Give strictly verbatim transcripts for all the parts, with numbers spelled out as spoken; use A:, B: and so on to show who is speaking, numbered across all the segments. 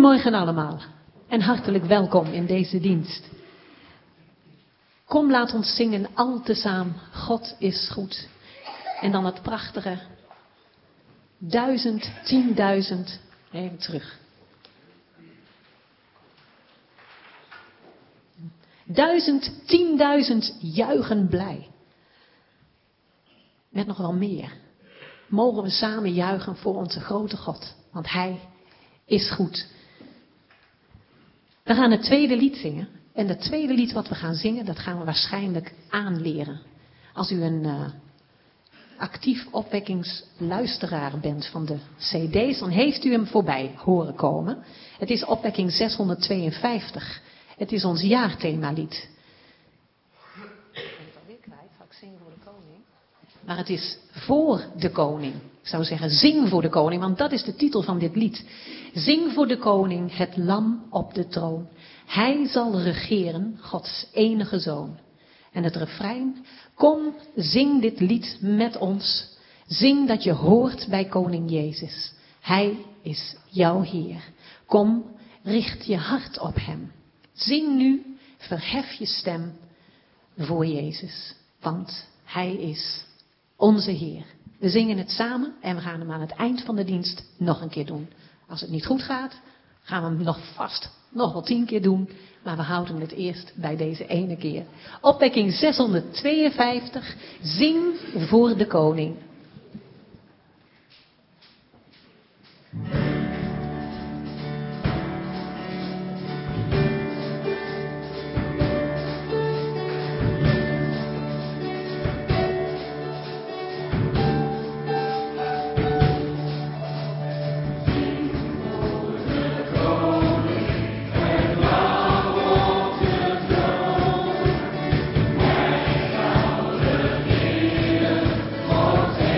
A: Goedemorgen allemaal en hartelijk welkom in deze dienst. Kom, laat ons zingen al tezaam, God is goed. En dan het prachtige, duizend, tienduizend, even terug. Duizend, tienduizend juichen blij. Met nog wel meer. Mogen we samen juichen voor onze grote God, want Hij is goed. We gaan het tweede lied zingen. En het tweede lied wat we gaan zingen, dat gaan we waarschijnlijk aanleren. Als u een uh, actief opwekkingsluisteraar bent van de cd's, dan heeft u hem voorbij horen komen. Het is opwekking zeshonderdtweeënvijftig. Het is ons jaarthemalied. Ik ben het alweer kwijt, zal ik zingen voor de koning? Maar het is voor de koning. Ik zou zeggen, zing voor de koning, want dat is de titel van dit lied. Zing voor de koning, het lam op de troon. Hij zal regeren, Gods enige zoon. En het refrein, kom, zing dit lied met ons. Zing dat je hoort bij koning Jezus. Hij is jouw Heer. Kom, richt je hart op hem. Zing nu, verhef je stem voor Jezus. Want hij is onze Heer. We zingen het samen en we gaan hem aan het eind van de dienst nog een keer doen. Als het niet goed gaat, gaan we hem nog vast nog wel tien keer doen. Maar we houden het eerst bij deze ene keer. Opwekking zeshonderdtweeënvijftig. Zing voor de koning.
B: God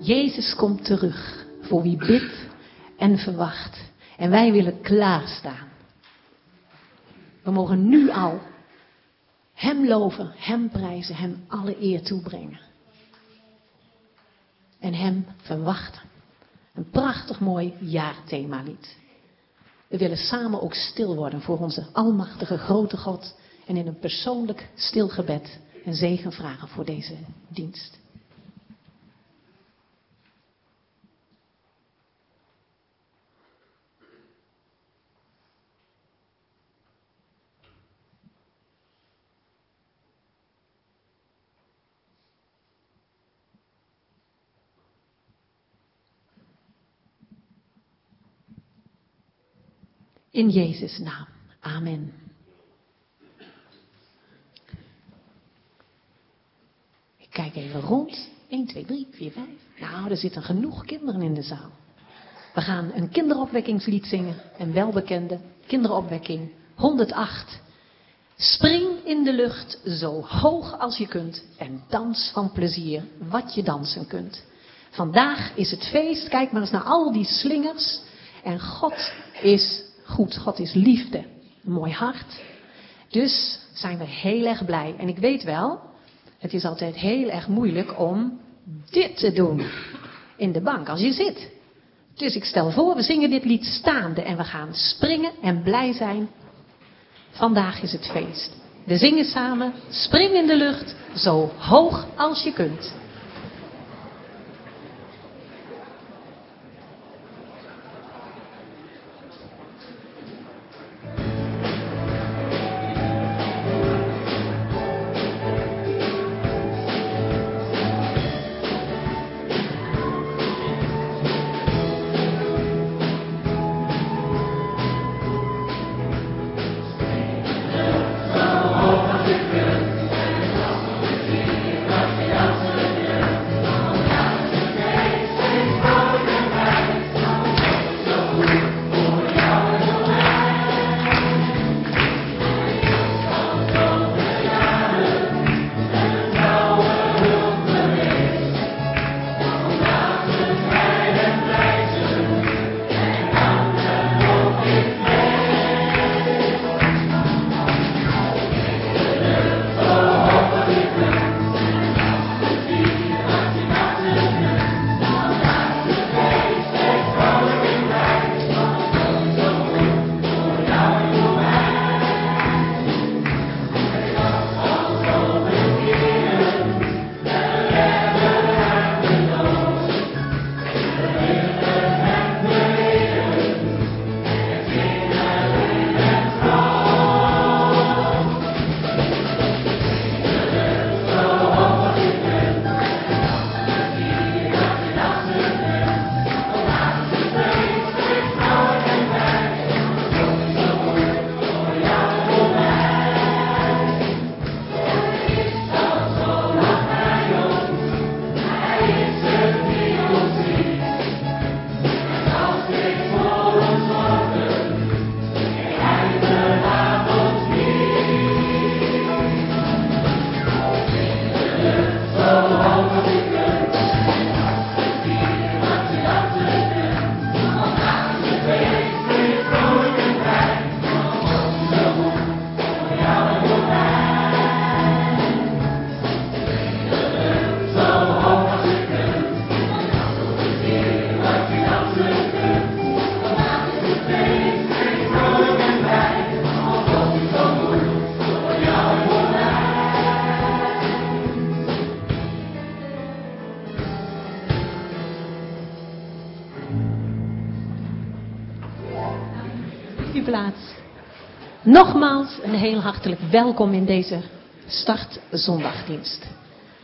A: Jezus komt terug voor wie bidt en verwacht. En wij willen klaarstaan. We mogen nu al Hem loven, Hem prijzen, Hem alle eer toebrengen. En Hem verwachten. Een prachtig mooi jaarthemalied. We willen samen ook stil worden voor onze almachtige grote God. En in een persoonlijk stil gebed en zegen vragen voor deze dienst. In Jezus' naam. Amen. Ik kijk even rond. één, twee, drie, vier, vijf. Nou, er zitten genoeg kinderen in de zaal. We gaan een kinderopwekkingslied zingen. Een welbekende kinderopwekking. honderdacht. Spring in de lucht zo hoog als je kunt. En dans van plezier wat je dansen kunt. Vandaag is het feest. Kijk maar eens naar al die slingers. En God is goed. God is liefde. Een mooi hart. Dus zijn we heel erg blij. En ik weet wel, het is altijd heel erg moeilijk om dit te doen. In de bank als je zit. Dus ik stel voor, we zingen dit lied staande. En we gaan springen en blij zijn. Vandaag is het feest. We zingen samen. Spring in de lucht zo hoog als je kunt. Plaats. Nogmaals een heel hartelijk welkom in deze startzondagdienst.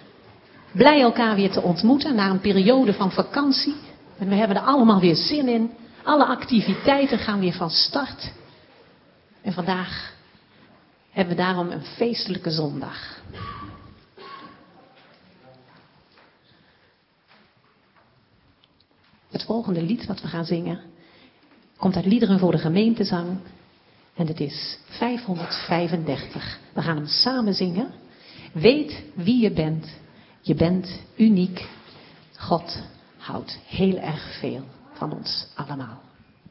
A: Blij elkaar weer te ontmoeten na een periode van vakantie. En we hebben er allemaal weer zin in. Alle activiteiten gaan weer van start. En vandaag hebben we daarom een feestelijke zondag. Het volgende lied wat we gaan zingen komt uit Liederen voor de Gemeentezang. En het is vijfhonderdvijfendertig. We gaan hem samen zingen. Weet wie je bent. Je bent uniek. God houdt heel erg veel van ons allemaal.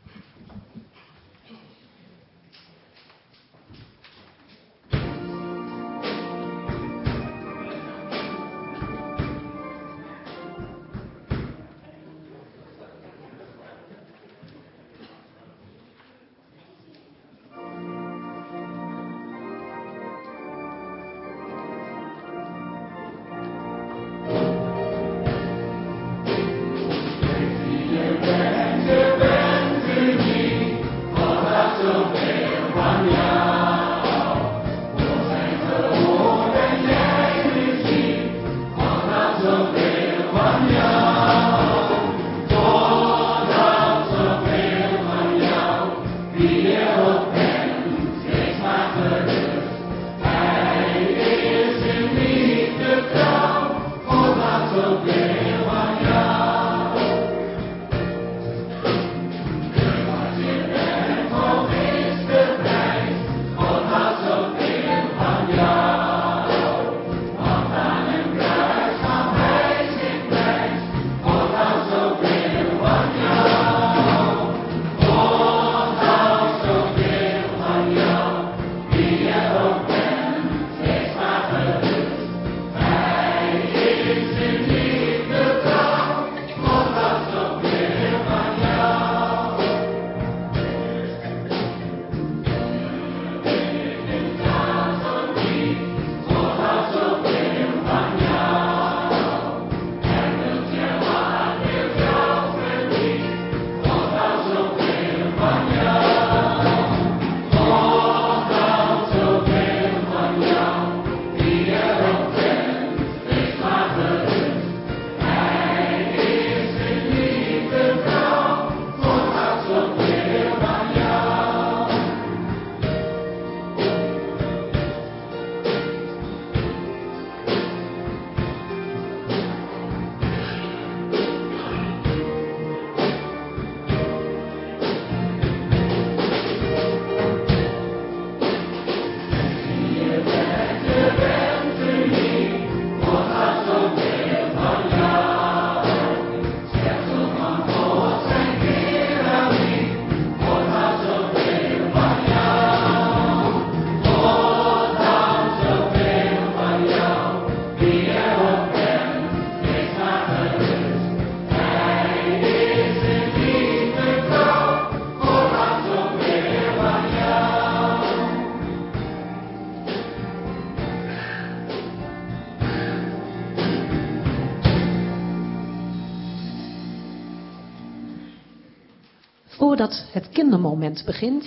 A: Voordat het kindermoment begint,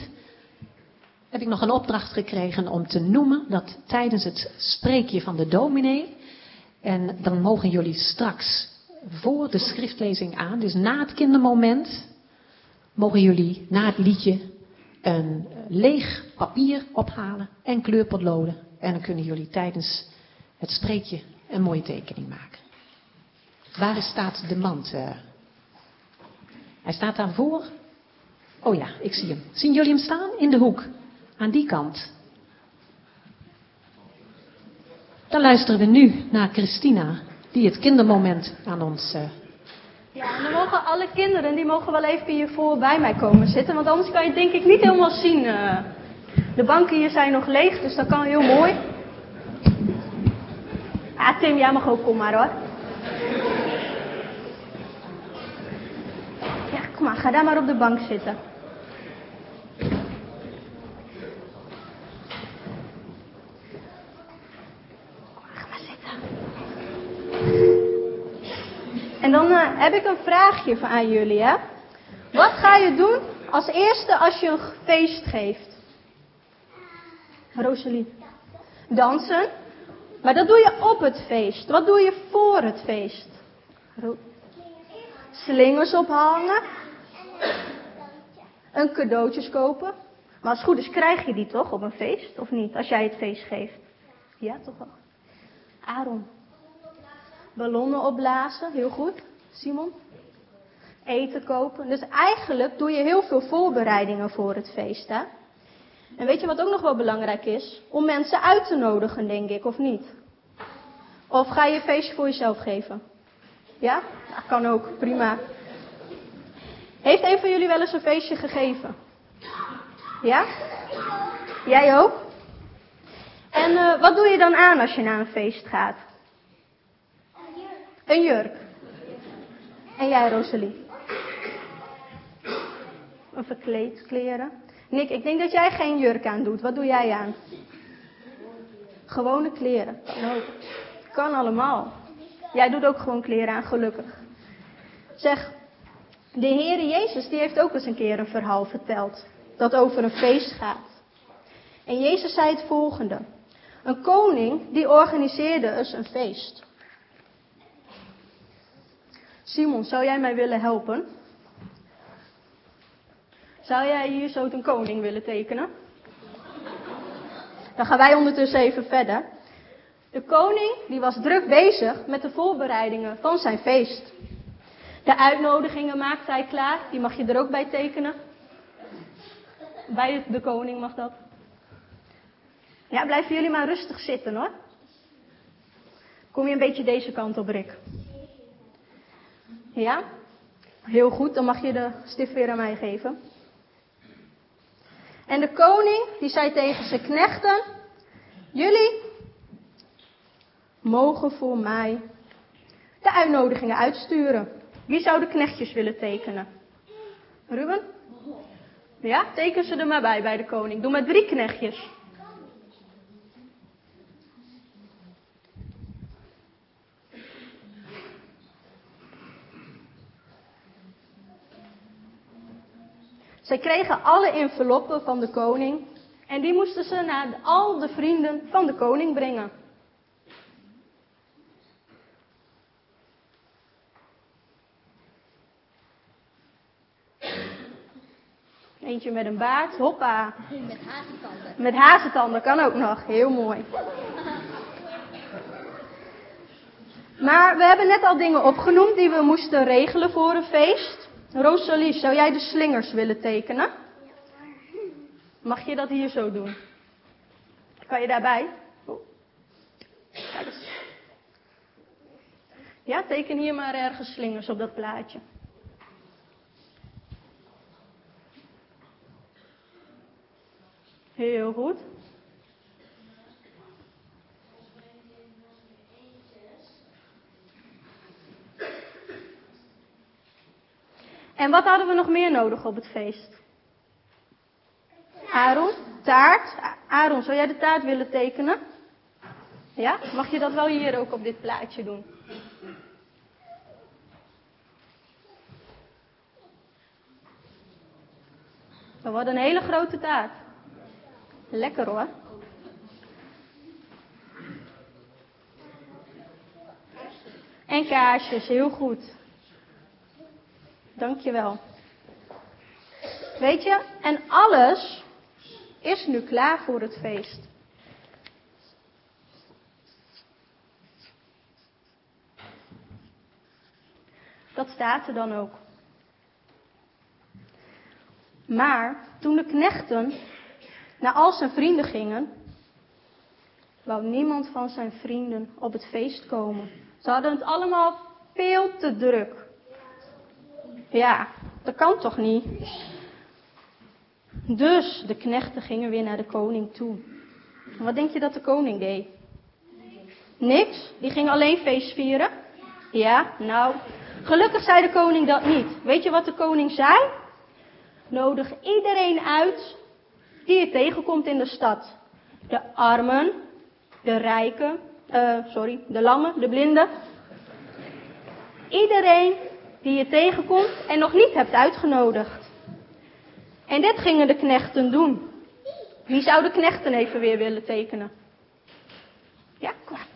A: heb ik nog een opdracht gekregen om te noemen dat tijdens het spreekje van de dominee, en dan mogen jullie straks voor de schriftlezing aan, dus na het kindermoment, mogen jullie na het liedje een leeg papier ophalen en kleurpotloden. En dan kunnen jullie tijdens het spreekje een mooie tekening maken. Waar staat de mand? Hij staat daarvoor. Oh ja, ik zie hem. Zien jullie hem staan? In de hoek. Aan die kant. Dan luisteren we nu naar Christina, die het kindermoment aan ons... Uh...
B: Ja, en dan mogen alle kinderen, die mogen wel even hiervoor bij mij komen zitten. Want anders kan je het denk ik niet helemaal zien. Uh... De banken hier zijn nog leeg, dus dat kan heel mooi. Ah, Tim, jij mag ook, kom maar hoor. Ja, kom maar, ga daar maar op de bank zitten. En dan uh, heb ik een vraagje van aan jullie, hè. Wat ga je doen als eerste als je een feest geeft? Rosalie. Dansen. Maar dat doe je op het feest. Wat doe je voor het feest? Ro- Slingers ophangen. Een cadeautjes kopen. Maar als het goed is krijg je die toch op een feest? Of niet? Als jij het feest geeft. Ja, toch wel. Aaron. Ballonnen opblazen, heel goed. Simon? Eten kopen. Dus eigenlijk doe je heel veel voorbereidingen voor het feest, hè? En weet je wat ook nog wel belangrijk is? Om mensen uit te nodigen, denk ik, of niet? Of ga je een feestje voor jezelf geven? Ja? Dat kan ook, prima. Heeft een van jullie wel eens een feestje gegeven? Ja? Jij ook? En uh, wat doe je dan aan als je naar een feest gaat? Een jurk. Een jurk. En jij, Rosalie? Een verkleed kleren. Nick, ik denk dat jij geen jurk aan doet. Wat doe jij aan? Gewone kleren. Kan ook. Kan allemaal. Jij doet ook gewoon kleren aan, gelukkig. Zeg, de Heere Jezus die heeft ook eens een keer een verhaal verteld. Dat over een feest gaat. En Jezus zei het volgende. Een koning die organiseerde eens een feest. Simon, zou jij mij willen helpen? Zou jij hier zo een koning willen tekenen? Dan gaan wij ondertussen even verder. De koning die was druk bezig met de voorbereidingen van zijn feest. De uitnodigingen maakte hij klaar. Die mag je er ook bij tekenen. Bij de koning mag dat. Ja, blijven jullie maar rustig zitten hoor. Kom je een beetje deze kant op, Rick. Ja? Heel goed, dan mag je de stift weer aan mij geven. En de koning, die zei tegen zijn knechten: jullie mogen voor mij de uitnodigingen uitsturen. Wie zou de knechtjes willen tekenen? Ruben? Ja, teken ze er maar bij, bij de koning. Doe maar drie knechtjes. Zij kregen alle enveloppen van de koning en die moesten ze naar al de vrienden van de koning brengen. Eentje met een baard, hoppa.
C: Met hazentanden.
B: Met hazentanden kan ook nog, heel mooi. Maar we hebben net al dingen opgenoemd die we moesten regelen voor een feest. Rosalie, zou jij de slingers willen tekenen? Mag je dat hier zo doen? Kan je daarbij? Oh. Kijk eens. Ja, teken hier maar ergens slingers op dat plaatje. Heel goed. En wat hadden we nog meer nodig op het feest? Aaron, taart. Aaron, zou jij de taart willen tekenen? Ja? Mag je dat wel hier ook op dit plaatje doen? Dat wordt een hele grote taart. Lekker hoor. En kaarsjes, heel goed. Dankjewel. Weet je, en alles is nu klaar voor het feest. Dat staat er dan ook. Maar toen de knechten naar al zijn vrienden gingen, wou niemand van zijn vrienden op het feest komen. Ze hadden het allemaal veel te druk. Ja, dat kan toch niet? Dus de knechten gingen weer naar de koning toe. En wat denk je dat de koning deed? Niks? Die ging alleen feest vieren? Ja, nou, gelukkig zei de koning dat niet. Weet je wat de koning zei? Nodig iedereen uit die je tegenkomt in de stad. De armen, de rijken, uh, sorry, de lammen, de blinden. Iedereen die je tegenkomt en nog niet hebt uitgenodigd. En dit gingen de knechten doen. Wie zou de knechten even weer willen tekenen? Ja, kom maar.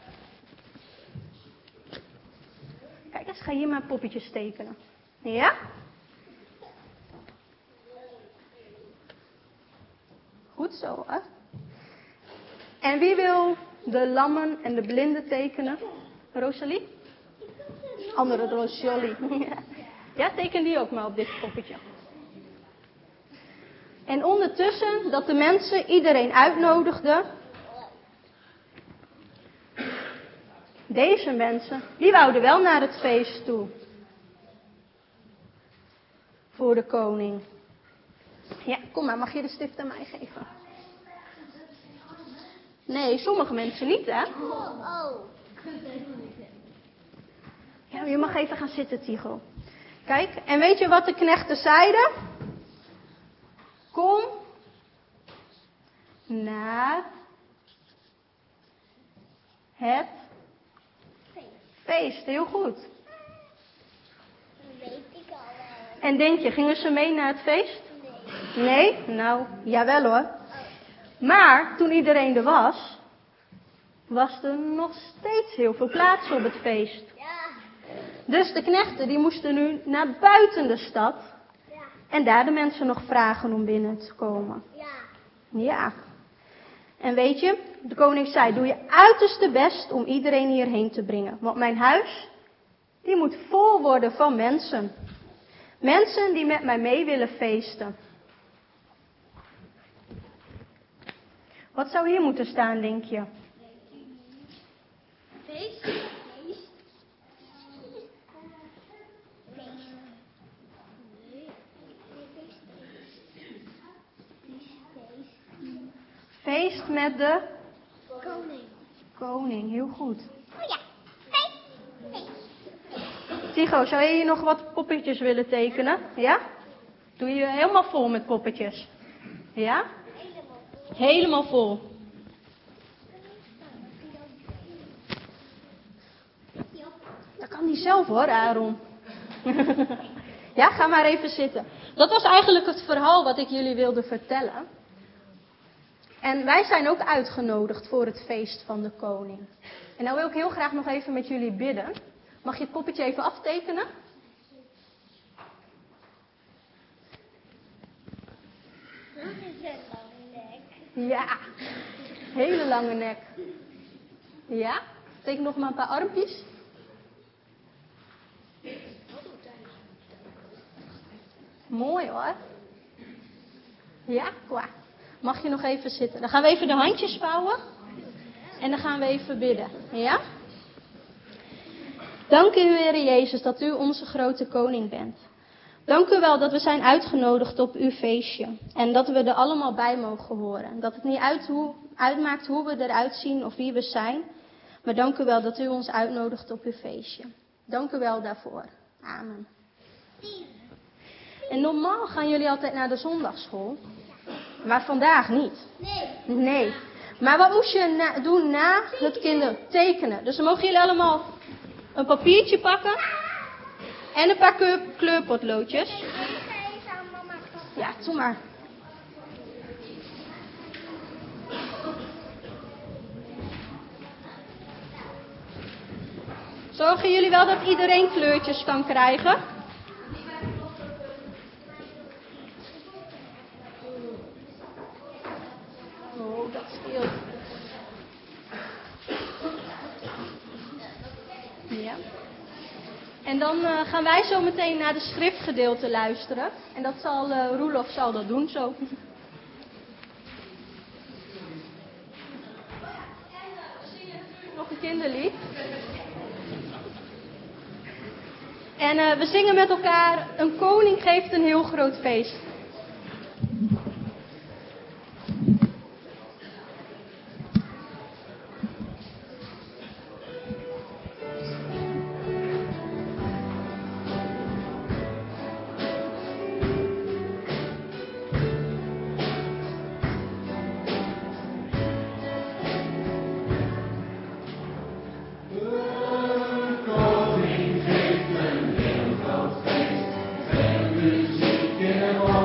B: Kijk eens, ga hier maar poppetjes tekenen. Ja? Goed zo, hè? En wie wil de lammen en de blinden tekenen? Rosalie? Andere Rosalie. Ja, teken die ook maar op dit poppetje. En ondertussen dat de mensen iedereen uitnodigden, Deze mensen, die wouden wel naar het feest toe. Voor de koning. Ja, kom maar, mag je de stift aan mij geven? Nee, sommige mensen niet, hè? Ja, je mag even gaan zitten, Tycho. Kijk, en weet je wat de knechten zeiden? Kom naar het feest. Heel goed.
C: Dat weet ik al wel.
B: En denk je, gingen ze mee naar het feest?
C: Nee.
B: Nee? Nou, jawel hoor. Maar toen iedereen er was, was er nog steeds heel veel plaats op het feest.
C: Ja.
B: Dus de knechten die moesten nu naar buiten de stad
C: Ja.
B: en daar de mensen nog vragen om binnen te komen.
C: Ja.
B: Ja. En weet je, de koning zei, doe je uiterste best om iedereen hierheen te brengen. Want mijn huis, die moet vol worden van mensen. Mensen die met mij mee willen feesten. Wat zou hier moeten staan, denk je?
C: Feest. Feest. Feest. Nee. Feest.
B: Feest met de
C: Koning.
B: koning, heel goed.
C: Oh ja. Feest. Feest.
B: Tycho, zou je hier nog wat poppetjes willen tekenen? Ja? Doe je helemaal vol met poppetjes? Ja?
C: Helemaal vol.
B: Helemaal vol. Dat kan niet zelf hoor, Aaron. Ja, ga maar even zitten. Dat was eigenlijk het verhaal wat ik jullie wilde vertellen. En wij zijn ook uitgenodigd voor het feest van de koning. En nou wil ik heel graag nog even met jullie bidden. Mag je het poppetje even aftekenen?
C: Dat is een lange nek.
B: Ja, hele lange nek. Ja, teken nog maar een paar armpjes. Mooi hoor. Ja, klaar. Mag je nog even zitten. Dan gaan we even de handjes vouwen. En dan gaan we even bidden. Ja? Dank u, Heer Jezus, dat u onze grote koning bent. Dank u wel dat we zijn uitgenodigd op uw feestje. En dat we er allemaal bij mogen horen. Dat het niet uit hoe, uitmaakt hoe we eruit zien of wie we zijn. Maar dank u wel dat u ons uitnodigt op uw feestje. Dank u wel daarvoor. Amen. En normaal gaan jullie altijd naar de zondagschool. Maar vandaag niet.
C: Nee.
B: Nee. Maar wat moest je na- doen na het kinderen tekenen? Dus dan mogen jullie allemaal een papiertje pakken. En een paar kleur- kleurpotloodjes.
C: Deze even aan mama pakken.
B: Ja, doe maar. Zorgen jullie wel dat iedereen kleurtjes kan krijgen? Oh, dat scheelt. Ja. En dan uh, gaan wij zo meteen naar de schriftgedeelte luisteren. En dat zal uh, Roelof zal dat doen zo. Nog een kinderlied. En uh, we zingen met elkaar, een koning geeft een heel groot feest.
D: Muziek in het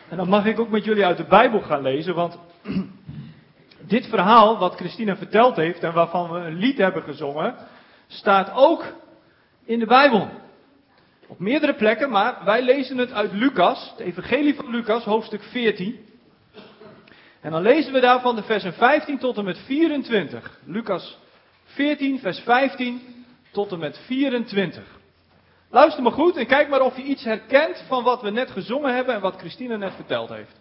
D: En dan mag ik ook met jullie uit de Bijbel gaan lezen, want dit verhaal wat Christina verteld heeft en waarvan we een lied hebben gezongen, staat ook in de Bijbel. Op meerdere plekken, maar wij lezen het uit Lucas, het evangelie van Lucas, hoofdstuk veertien. En dan lezen we daarvan de versen vijftien tot en met vierentwintig. Lucas veertien, vers vijftien tot en met vierentwintig. Luister maar goed en kijk maar of je iets herkent van wat we net gezongen hebben en wat Christina net verteld heeft.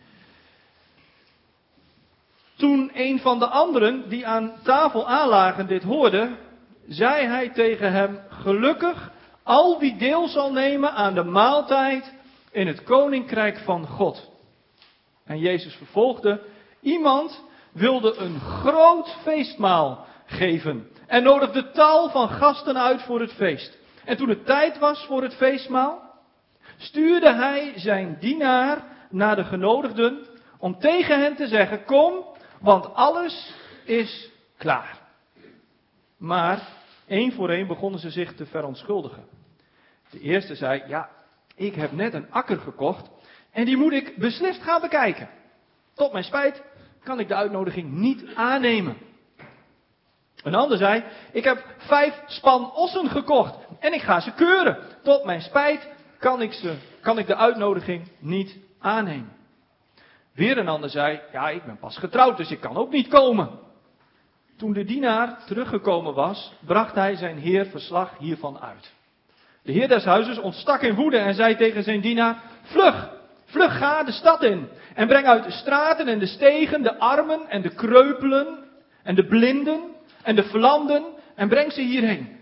D: Toen een van de anderen die aan tafel aanlagen dit hoorde, zei hij tegen hem: gelukkig al wie deel zal nemen aan de maaltijd in het koninkrijk van God. En Jezus vervolgde: iemand wilde een groot feestmaal geven en nodigde tal van gasten uit voor het feest. En toen het tijd was voor het feestmaal, stuurde hij zijn dienaar naar de genodigden om tegen hen te zeggen: kom, want alles is klaar. Maar één voor één begonnen ze zich te verontschuldigen. De eerste zei: ja, ik heb net een akker gekocht en die moet ik beslist gaan bekijken. Tot mijn spijt kan ik de uitnodiging niet aannemen. Een ander zei: ik heb vijf span ossen gekocht en ik ga ze keuren. Tot mijn spijt kan ik, ze, kan ik de uitnodiging niet aannemen. Weer een ander zei: ja, ik ben pas getrouwd, dus ik kan ook niet komen. Toen de dienaar teruggekomen was, bracht hij zijn heer verslag hiervan uit. De heer des huizes ontstak in woede en zei tegen zijn dienaar: vlug, vlug ga de stad in en breng uit de straten en de stegen de armen en de kreupelen en de blinden en de verlamden en breng ze hierheen.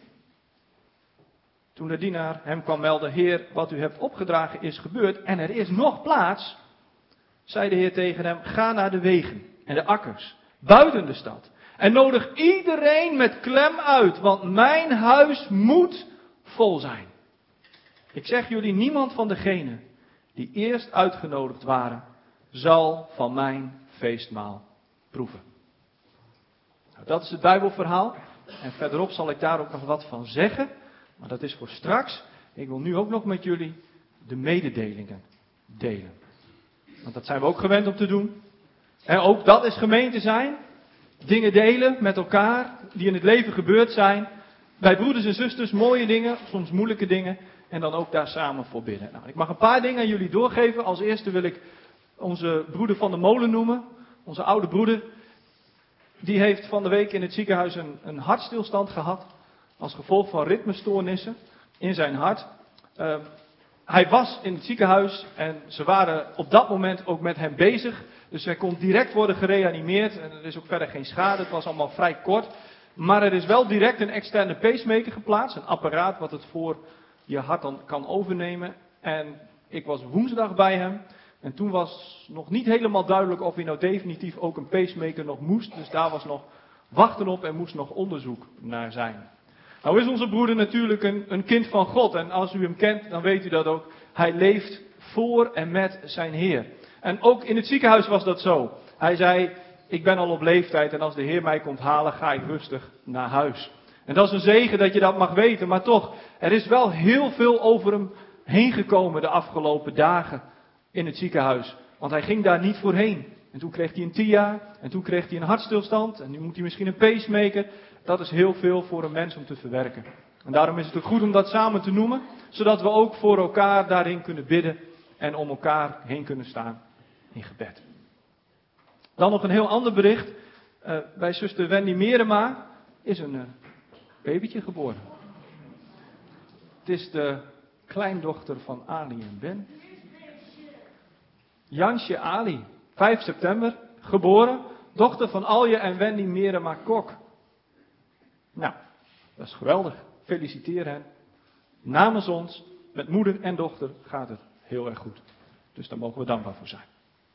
D: Toen de dienaar hem kwam melden: heer, wat u hebt opgedragen is gebeurd en er is nog plaats, zei de heer tegen hem: ga naar de wegen en de akkers buiten de stad en nodig iedereen met klem uit, want mijn huis moet vol zijn. Ik zeg jullie, niemand van degenen die eerst uitgenodigd waren, zal van mijn feestmaal proeven. Nou, dat is het Bijbelverhaal. En verderop zal ik daar ook nog wat van zeggen. Maar dat is voor straks. Ik wil nu ook nog met jullie de mededelingen delen. Want dat zijn we ook gewend om te doen. En ook dat is gemeente zijn. Dingen delen met elkaar die in het leven gebeurd zijn. Bij broeders en zusters, mooie dingen, soms moeilijke dingen. En dan ook daar samen voor bidden. Nou, ik mag een paar dingen aan jullie doorgeven. Als eerste wil ik onze broeder van de molen noemen. Onze oude broeder. Die heeft van de week in het ziekenhuis een, een hartstilstand gehad. Als gevolg van ritmestoornissen in zijn hart. Uh, hij was in het ziekenhuis en ze waren op dat moment ook met hem bezig. Dus hij kon direct worden gereanimeerd. En er is ook verder geen schade. Het was allemaal vrij kort. Maar er is wel direct een externe pacemaker geplaatst. Een apparaat wat het voor je hart dan kan overnemen. En ik was woensdag bij hem. En toen was nog niet helemaal duidelijk of hij nou definitief ook een pacemaker nog moest. Dus daar was nog wachten op en moest nog onderzoek naar zijn. Nou is onze broeder natuurlijk een, een kind van God. En als u hem kent, dan weet u dat ook. Hij leeft voor en met zijn Heer. En ook in het ziekenhuis was dat zo. Hij zei: ik ben al op leeftijd en als de Heer mij komt halen, ga ik rustig naar huis. En dat is een zegen dat je dat mag weten. Maar toch, er is wel heel veel over hem heen gekomen de afgelopen dagen in het ziekenhuis. Want hij ging daar niet voorheen. En toen kreeg hij een T I A. En toen kreeg hij een hartstilstand. En nu moet hij misschien een pacemaker. Dat is heel veel voor een mens om te verwerken. En daarom is het ook goed om dat samen te noemen. Zodat we ook voor elkaar daarin kunnen bidden. En om elkaar heen kunnen staan in gebed. Dan nog een heel ander bericht. Uh, bij zuster Wendy Merema is een uh, babytje geboren. Het is de kleindochter van Ali en Ben. Jansje Ali, vijf september, geboren, dochter van Alje en Wendy Merema Kok. Nou, dat is geweldig. Feliciteer hen. Namens ons, met moeder en dochter, gaat het heel erg goed. Dus daar mogen we dankbaar voor zijn.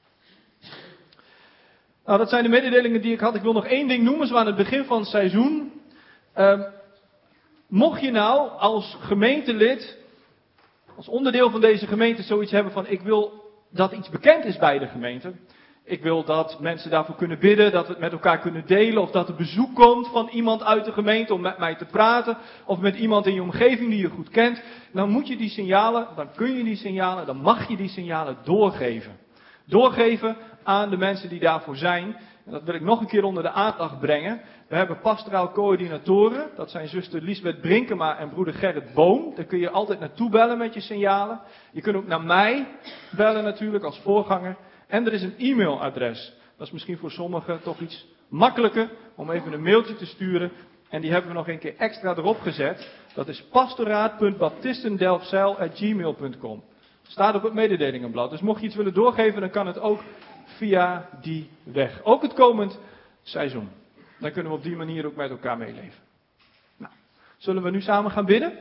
D: Nou, dat zijn de mededelingen die ik had. Ik wil nog één ding noemen, zo aan het begin van het seizoen. Uh, mocht je nou als gemeentelid, als onderdeel van deze gemeente zoiets hebben van: ik wil dat iets bekend is bij de gemeente. Ik wil dat mensen daarvoor kunnen bidden, dat we het met elkaar kunnen delen. Of dat er bezoek komt van iemand uit de gemeente om met mij te praten. Of met iemand in je omgeving die je goed kent. Dan moet je die signalen, dan kun je die signalen, dan mag je die signalen doorgeven. Doorgeven aan de mensen die daarvoor zijn. En dat wil ik nog een keer onder de aandacht brengen. We hebben pastoraal coördinatoren. Dat zijn zuster Liesbeth Brinkema en broeder Gerrit Boom. Daar kun je altijd naartoe bellen met je signalen. Je kunt ook naar mij bellen natuurlijk als voorganger. En er is een e-mailadres. Dat is misschien voor sommigen toch iets makkelijker om even een mailtje te sturen. En die hebben we nog een keer extra erop gezet. Dat is pastoraat punt baptistendelfzijl apenstaartje gmail punt com. Staat op het mededelingenblad. Dus mocht je iets willen doorgeven, dan kan het ook via die weg. Ook het komend seizoen. Dan kunnen we op die manier ook met elkaar meeleven. Nou, zullen we nu samen gaan bidden?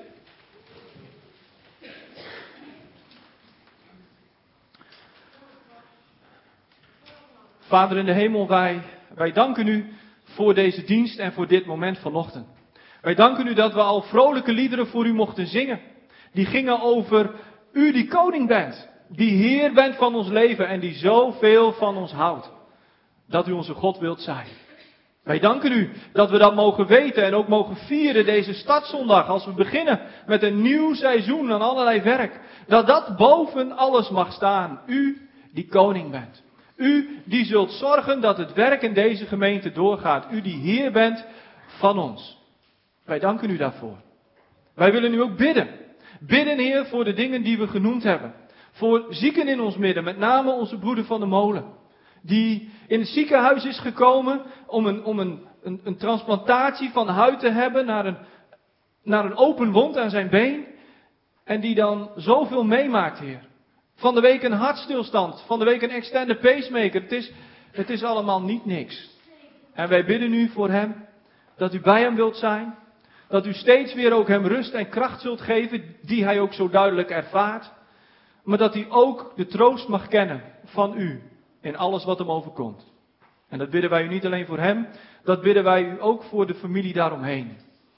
D: Vader in de hemel, wij, wij danken u voor deze dienst en voor dit moment vanochtend. Wij danken u dat we al vrolijke liederen voor u mochten zingen. Die gingen over u die koning bent. Die Heer bent van ons leven en die zoveel van ons houdt. Dat u onze God wilt zijn. Wij danken u dat we dat mogen weten en ook mogen vieren deze startzondag. Als we beginnen met een nieuw seizoen aan allerlei werk. Dat dat boven alles mag staan. U die koning bent. U die zult zorgen dat het werk in deze gemeente doorgaat. U die Heer bent van ons. Wij danken u daarvoor. Wij willen u ook bidden. Bidden, Heer, voor de dingen die we genoemd hebben. Voor zieken in ons midden, met name onze broeder van de molen. Die in het ziekenhuis is gekomen om een, om een, een, een transplantatie van huid te hebben naar een, naar een open wond aan zijn been. En die dan zoveel meemaakt, Heer. Van de week een hartstilstand, van de week een externe pacemaker. Het is, het is allemaal niet niks. En wij bidden u voor hem, dat u bij hem wilt zijn. Dat u steeds weer ook hem rust en kracht zult geven, die hij ook zo duidelijk ervaart. Maar dat hij ook de troost mag kennen van u in alles wat hem overkomt. En dat bidden wij u niet alleen voor hem, dat bidden wij u ook voor de familie daaromheen.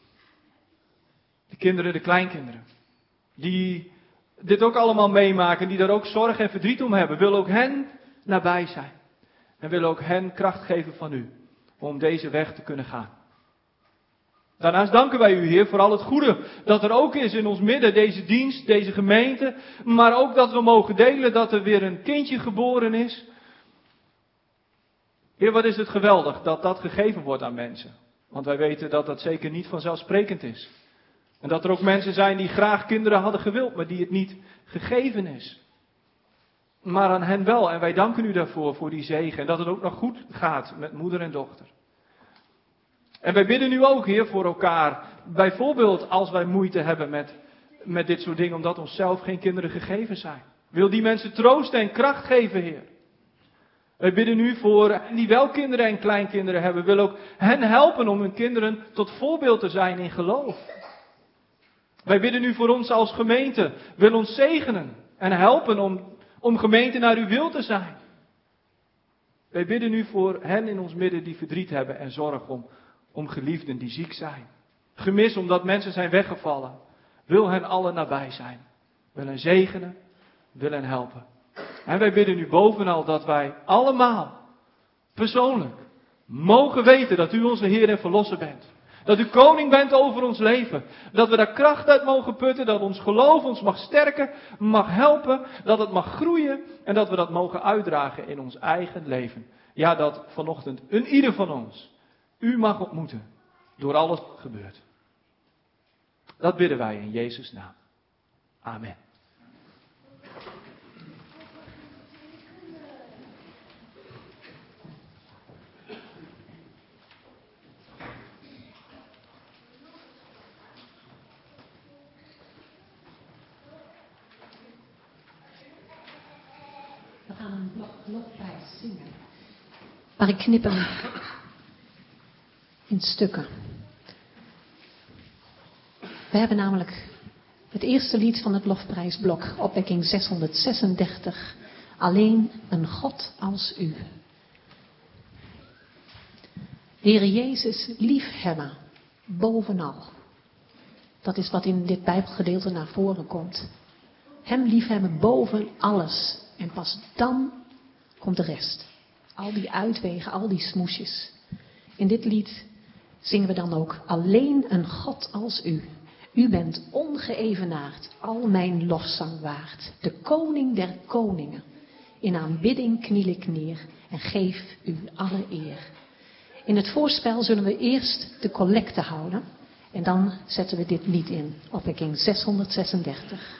D: De kinderen, de kleinkinderen. Die dit ook allemaal meemaken, die daar ook zorg en verdriet om hebben. Wil ook hen nabij zijn. En wil ook hen kracht geven van u, om deze weg te kunnen gaan. Daarnaast danken wij u, Heer, voor al het goede dat er ook is in ons midden, deze dienst, deze gemeente. Maar ook dat we mogen delen dat er weer een kindje geboren is. Heer, wat is het geweldig dat dat gegeven wordt aan mensen. Want wij weten dat dat zeker niet vanzelfsprekend is. En dat er ook mensen zijn die graag kinderen hadden gewild, maar die het niet gegeven is. Maar aan hen wel. En wij danken u daarvoor, voor die zegen. En dat het ook nog goed gaat met moeder en dochter. En wij bidden nu ook, Heer, voor elkaar. Bijvoorbeeld als wij moeite hebben met, met dit soort dingen, omdat onszelf geen kinderen gegeven zijn. Wil die mensen troosten en kracht geven, Heer. Wij bidden nu voor hen die wel kinderen en kleinkinderen hebben. Wil ook hen helpen om hun kinderen tot voorbeeld te zijn in geloof. Wij bidden nu voor ons als gemeente. Wil ons zegenen en helpen om, om gemeente naar uw wil te zijn. Wij bidden nu voor hen in ons midden die verdriet hebben en zorg om, om geliefden die ziek zijn. Gemis omdat mensen zijn weggevallen. Wil hen allen nabij zijn. Wil hen zegenen. Wil hen helpen. En wij bidden nu bovenal dat wij allemaal persoonlijk mogen weten dat u onze Heer en Verlosser bent. Dat u koning bent over ons leven. Dat we daar kracht uit mogen putten. Dat ons geloof ons mag sterken, mag helpen. Dat het mag groeien. En dat we dat mogen uitdragen in ons eigen leven. Ja, dat vanochtend een ieder van ons u mag ontmoeten. Door alles wat gebeurt. Dat bidden wij in Jezus' naam. Amen.
A: We gaan een blok, blokprijs zingen. Maar ik knip hem in stukken. We hebben namelijk het eerste lied van het lofprijsblok, opwekking zeshonderdzesendertig. Alleen een God als u. Heere Jezus, liefhebben, bovenal. Dat is wat in dit Bijbelgedeelte naar voren komt. Hem liefhebben boven alles. En pas dan komt de rest. Al die uitwegen, al die smoesjes. In dit lied zingen we dan ook: alleen een God als u. U bent ongeëvenaard, al mijn lofzang waard. De koning der koningen. In aanbidding kniel ik neer en geef u alle eer. In het voorspel zullen we eerst de collecte houden. En dan zetten we dit lied in. Opwekking zeshonderdzesendertig.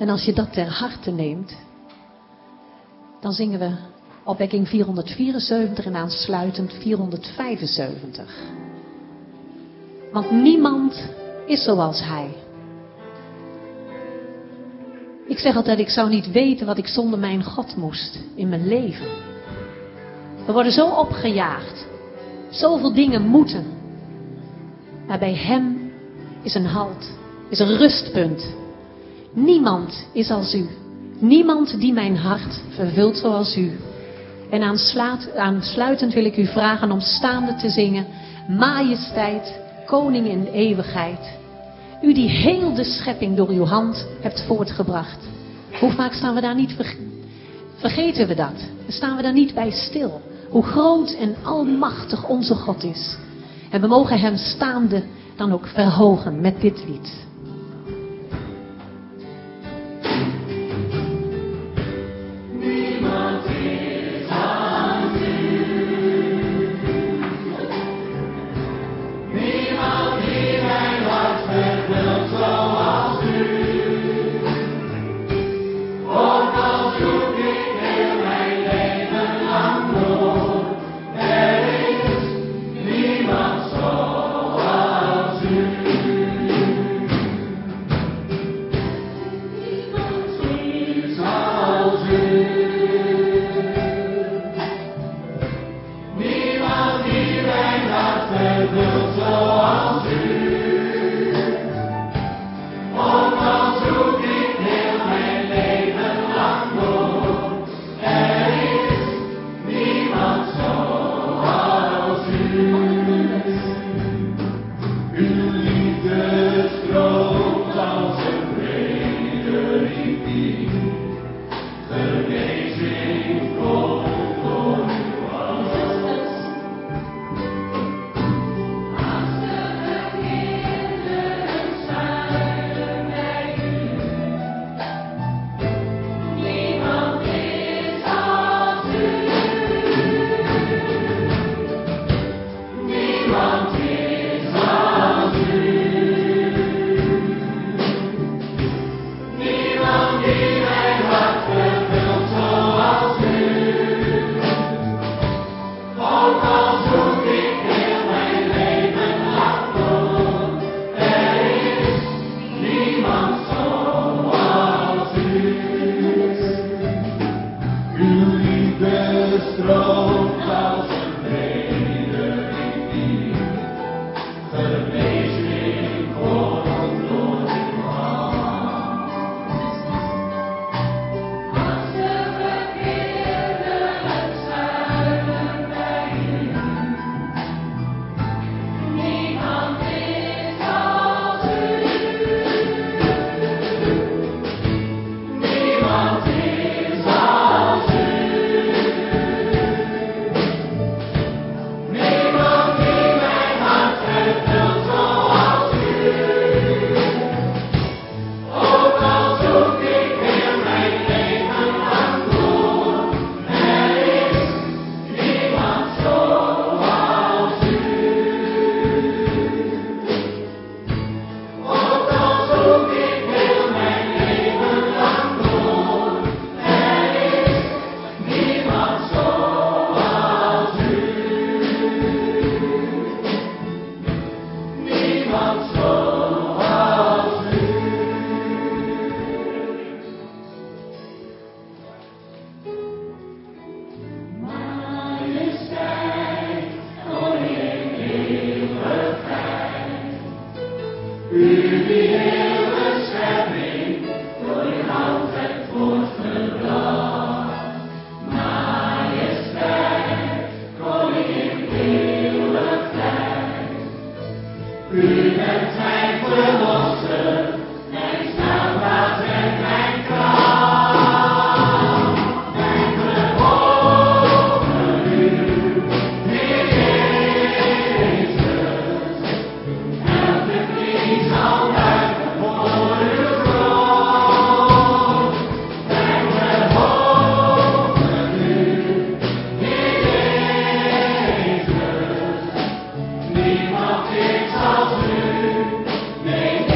A: En als je dat ter harte neemt, dan zingen we opwekking vierhonderdvierenzeventig en aansluitend vierhonderdvijfenzeventig. Want niemand is zoals Hij. Ik zeg altijd, ik zou niet weten wat ik zonder mijn God moest in mijn leven. We worden zo opgejaagd. Zoveel dingen moeten. Maar bij Hem is een halt, is een rustpunt. Niemand is als u. Niemand die mijn hart vervult zoals u. En aansluit, aansluitend wil ik u vragen om staande te zingen. Majesteit, koning in eeuwigheid. U die heel de schepping door uw hand hebt voortgebracht. Hoe vaak staan we daar niet verge- vergeten we dat? Staan we daar niet bij stil? Hoe groot en almachtig onze God is. En we mogen Hem staande dan ook verhogen met dit lied.
E: Niemand is als u, nee.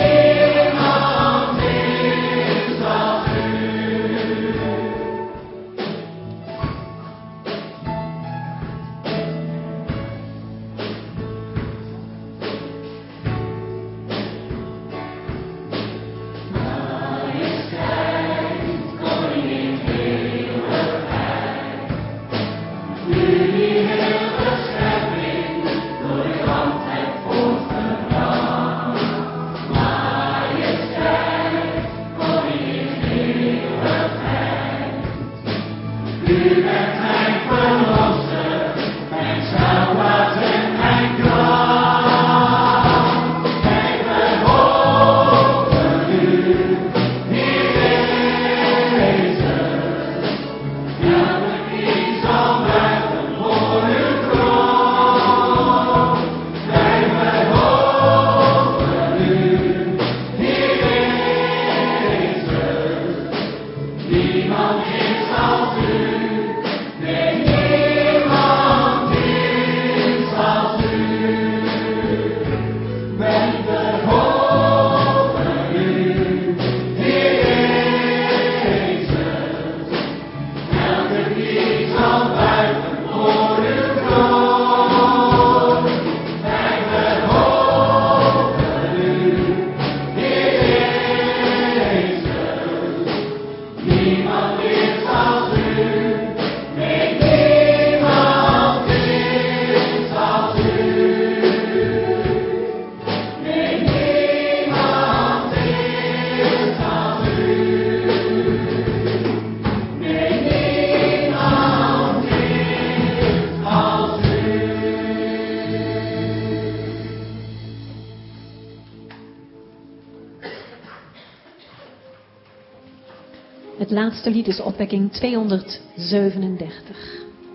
A: Het laatste lied is opwekking tweehonderdzevenendertig.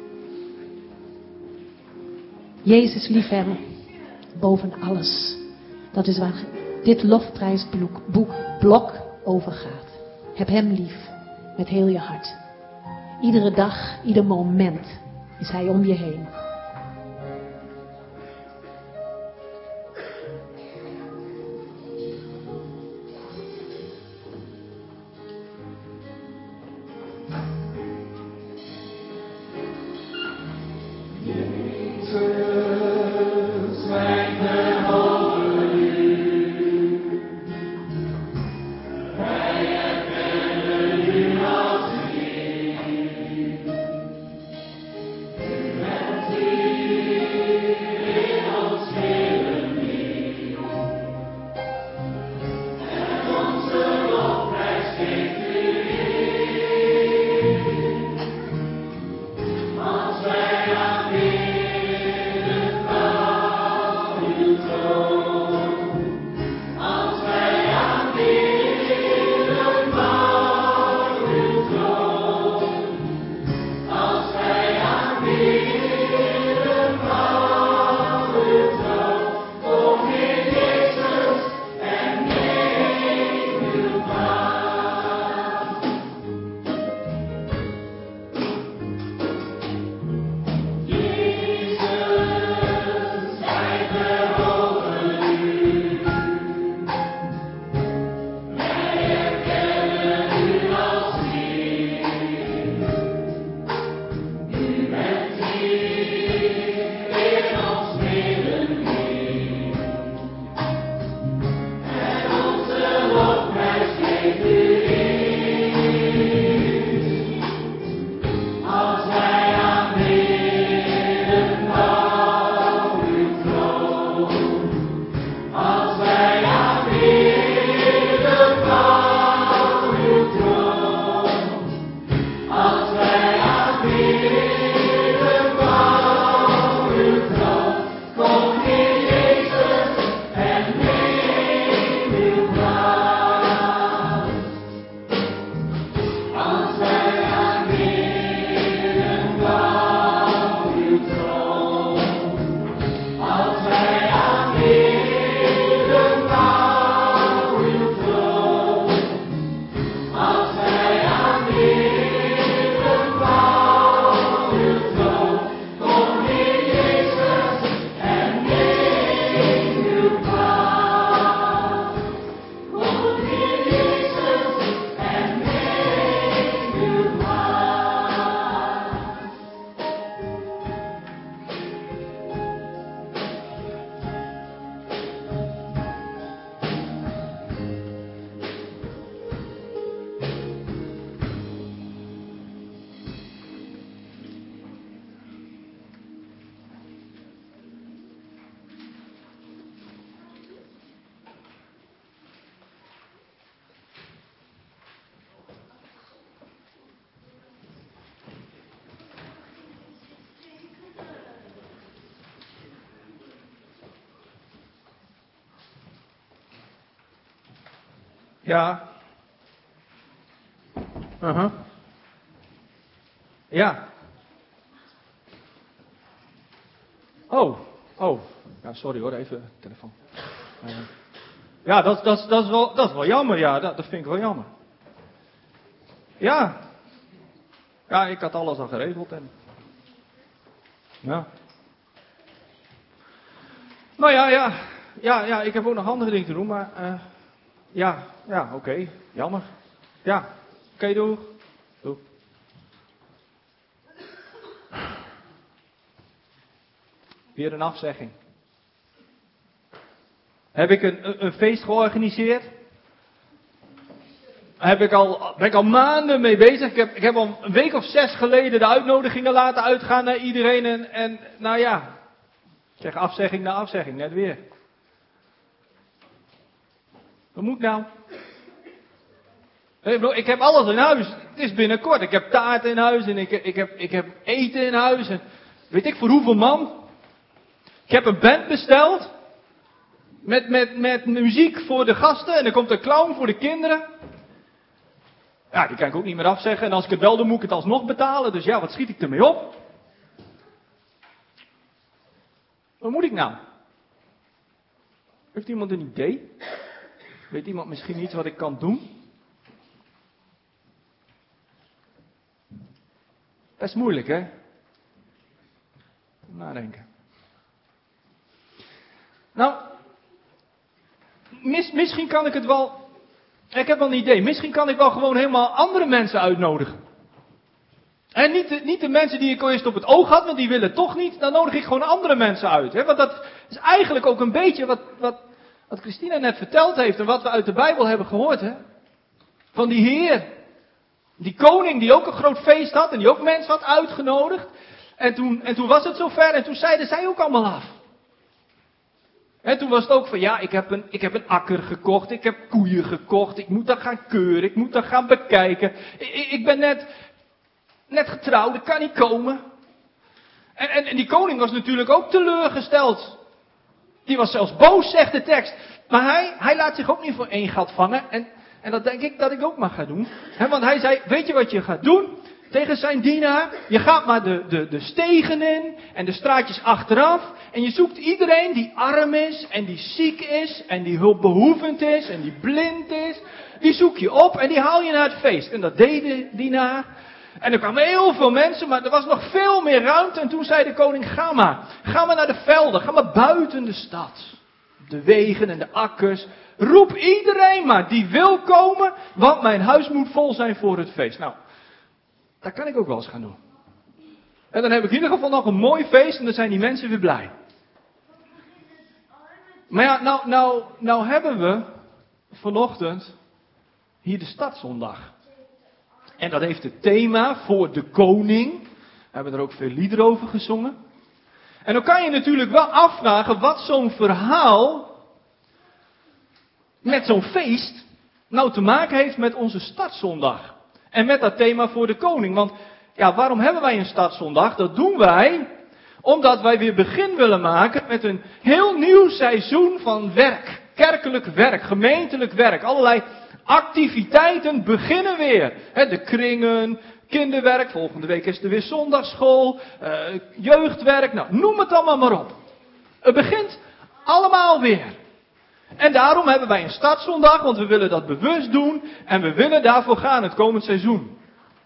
A: Jezus liefhebben boven alles. Dat is waar dit lofprijsboek boek, blok over gaat. Heb hem lief met heel je hart. Iedere dag, ieder moment is hij om je heen.
D: Ja. Uh-huh. Ja. Oh, oh. Ja, sorry hoor, even telefoon. Uh, ja, dat, dat, dat, is wel, dat is wel jammer, ja. Dat, dat vind ik wel jammer. Ja. Ja, ik had alles al geregeld en... Ja. Nou ja, ja. Ja, ja, ik heb ook nog andere dingen te doen, maar... Uh, ja, ja, oké. Okay. Jammer. Ja. Oké, okay, doe. Doe. Weer een afzegging. Heb ik een, een, een feest georganiseerd? Heb ik al, ben ik al maanden mee bezig. Ik heb, ik heb al een week of zes geleden de uitnodigingen laten uitgaan naar iedereen. En, en nou ja, ik zeg afzegging na afzegging, net weer. Wat moet ik nou? Ik heb alles in huis. Het is binnenkort. Ik heb taart in huis en ik, ik, heb, ik heb eten in huis. En weet ik voor hoeveel man? Ik heb een band besteld. Met, met, met muziek voor de gasten. En er komt een clown voor de kinderen. Ja, die kan ik ook niet meer afzeggen. En als ik het wel doe, moet ik het alsnog betalen. Dus ja, wat schiet ik ermee op? Wat moet ik nou? Heeft iemand een idee? Weet iemand misschien iets wat ik kan doen? Best moeilijk, hè? Nadenken. Nou, mis, misschien kan ik het wel... Ik heb wel een idee. Misschien kan ik wel gewoon helemaal andere mensen uitnodigen. En niet de, niet de mensen die ik eerst op het oog had, want die willen toch niet. Dan nodig ik gewoon andere mensen uit. Hè? Want dat is eigenlijk ook een beetje wat, wat, wat Christina net verteld heeft. En wat we uit de Bijbel hebben gehoord. Hè? Van die Heer. Die koning die ook een groot feest had. En die ook mensen had uitgenodigd. En toen, en toen was het zover. En toen zeiden zij ook allemaal af. En toen was het ook van, ja, ik heb, een, ik heb een akker gekocht, ik heb koeien gekocht, ik moet dat gaan keuren, ik moet dat gaan bekijken. Ik, ik ben net, net getrouwd, ik kan niet komen. En, en, en die koning was natuurlijk ook teleurgesteld. Die was zelfs boos, zegt de tekst. Maar hij, hij laat zich ook niet voor één gat vangen. En, en dat denk ik dat ik ook maar ga doen. He, want hij zei, weet je wat je gaat doen? Tegen zijn dienaar. Je gaat maar de, de, de stegen in en de straatjes achteraf. En je zoekt iedereen die arm is en die ziek is en die hulpbehoevend is en die blind is. Die zoek je op en die haal je naar het feest. En dat deed de dienaar. En er kwamen heel veel mensen, maar er was nog veel meer ruimte. En toen zei de koning, ga maar. Ga maar naar de velden. Ga maar buiten de stad. De wegen en de akkers. Roep iedereen maar die wil komen, want mijn huis moet vol zijn voor het feest. Nou, dat kan ik ook wel eens gaan doen. En dan heb ik in ieder geval nog een mooi feest en dan zijn die mensen weer blij. Maar ja, nou, nou, nou hebben we vanochtend hier de Stadszondag. En dat heeft het thema voor de koning. We hebben er ook veel liederen over gezongen. En dan kan je natuurlijk wel afvragen wat zo'n verhaal met zo'n feest nou te maken heeft met onze Stadszondag. En met dat thema voor de koning. Want ja, waarom hebben wij een Stadszondag? Dat doen wij omdat wij weer begin willen maken met een heel nieuw seizoen van werk. Kerkelijk werk, gemeentelijk werk. Allerlei activiteiten beginnen weer. He, de kringen, kinderwerk, volgende week is er weer zondagsschool, uh, jeugdwerk, nou noem het allemaal maar op. Het begint allemaal weer. En daarom hebben wij een Stadszondag, want we willen dat bewust doen en we willen daarvoor gaan het komend seizoen.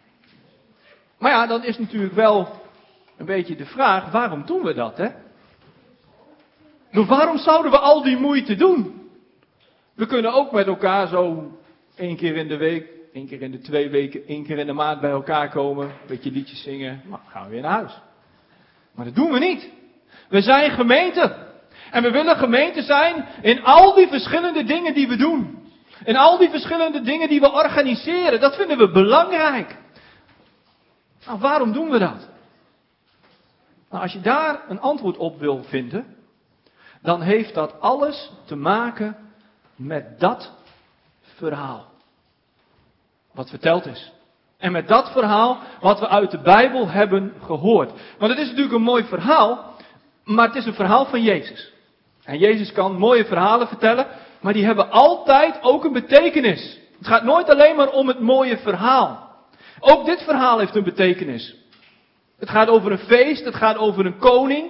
D: Maar ja, dan is natuurlijk wel een beetje de vraag, waarom doen we dat, hè? Nou, waarom zouden we al die moeite doen? We kunnen ook met elkaar zo één keer in de week, één keer in de twee weken, één keer in de maand bij elkaar komen, een beetje liedjes zingen, maar dan gaan we weer naar huis. Maar dat doen we niet. We zijn gemeente. En we willen gemeente zijn in al die verschillende dingen die we doen. In al die verschillende dingen die we organiseren. Dat vinden we belangrijk. Nou, waarom doen we dat? Nou, als je daar een antwoord op wil vinden, dan heeft dat alles te maken met dat verhaal. Wat verteld is. En met dat verhaal wat we uit de Bijbel hebben gehoord. Want het is natuurlijk een mooi verhaal, maar het is een verhaal van Jezus. En Jezus kan mooie verhalen vertellen, maar die hebben altijd ook een betekenis. Het gaat nooit alleen maar om het mooie verhaal. Ook dit verhaal heeft een betekenis. Het gaat over een feest, het gaat over een koning.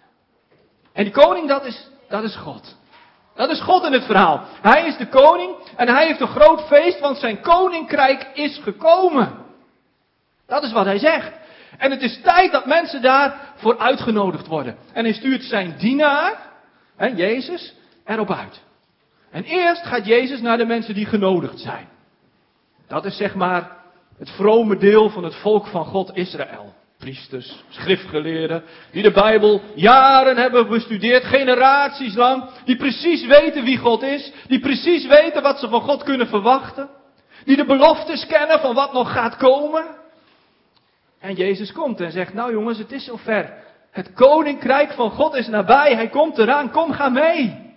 D: En die koning, dat is, dat is God. Dat is God in het verhaal. Hij is de koning en hij heeft een groot feest, want zijn koninkrijk is gekomen. Dat is wat hij zegt. En het is tijd dat mensen daarvoor uitgenodigd worden. En hij stuurt zijn dienaar, hè, Jezus, erop uit. En eerst gaat Jezus naar de mensen die genodigd zijn. Dat is zeg maar het vrome deel van het volk van God Israël. Priesters, schriftgeleerden, die de Bijbel jaren hebben bestudeerd, generaties lang. Die precies weten wie God is. Die precies weten wat ze van God kunnen verwachten. Die de beloftes kennen van wat nog gaat komen. En Jezus komt en zegt, nou jongens, het is zover. Het koninkrijk van God is nabij, hij komt eraan, kom ga mee.